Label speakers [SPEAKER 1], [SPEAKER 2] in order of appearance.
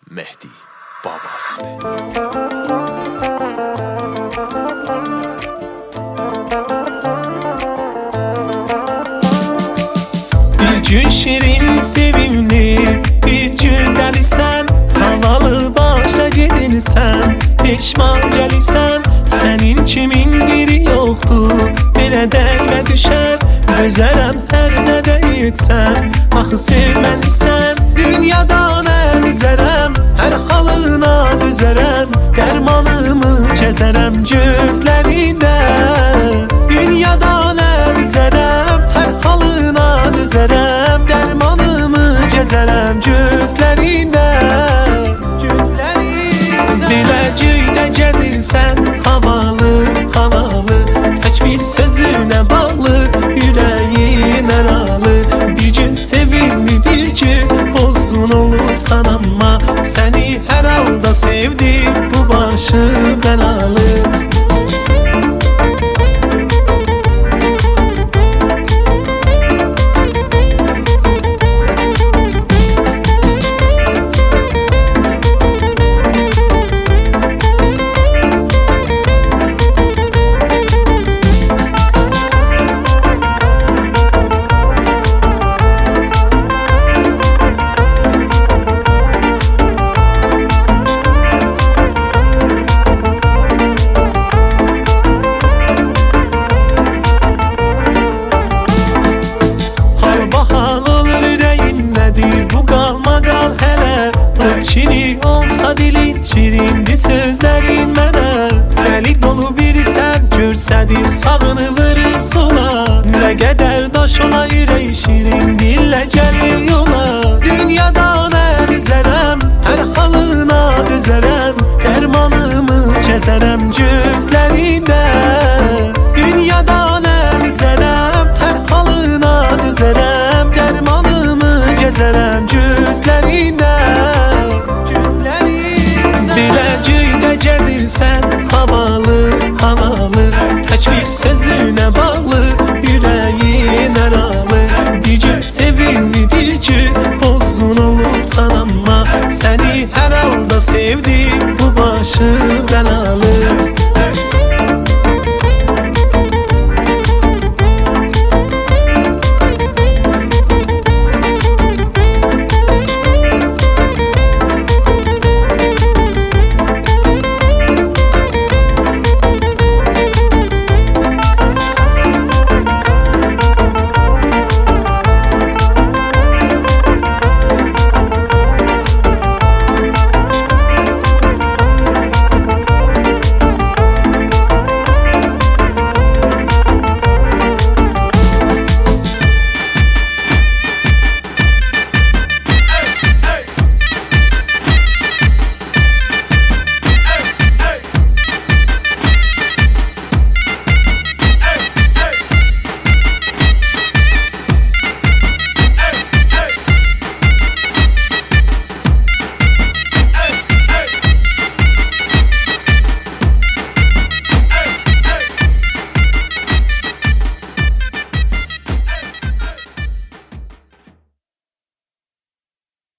[SPEAKER 1] Mehdi Babazadə. Bir gün şirin, sevimli, bir gün dəlisən, havalı başla gedirsən, peşman gəlirsən. Sənin kimin biri yoxdur, belə dəymə düşər. Gözərəm hər nədə etsən, axı sevməlisən. Dünyadan əl üzərəm, hər halına düzərəm, dərmanımı kəzərəm gözlərində. Dünyadan əl üzərəm, hər halına düzərəm, dərmanımı kəzərəm gözlərində. Belə göydə gəzirsən, havalı, havalı, tək bir sözünə bağlı, ürəyin əralı. Bir gün sevimli, bir gün bozgun olursan, amma səni hər halda sevdim, bu başı bəlalı. Şirin olsa dilin, şirindi sözlərin mənə. Dəli dolu birisən, görsədir sağını vırır sola. Nə qədər daş ola ürək, şirin dillə gəlir yola. Dünyadan əl üzərəm, hər halına düzərəm, dərmanımı kəzərəm gözlərində. Dünyadan əl üzərəm, hər halına düzərəm, dərmanımı kəzərəm gözlərində. Gəzirsən, havalı, havalı, tək bir sözünə bağlı, ürəyin əralı. Bir gün sevimli, bir gün bozgun olursan, amma səni hər halda sevdim, bu başı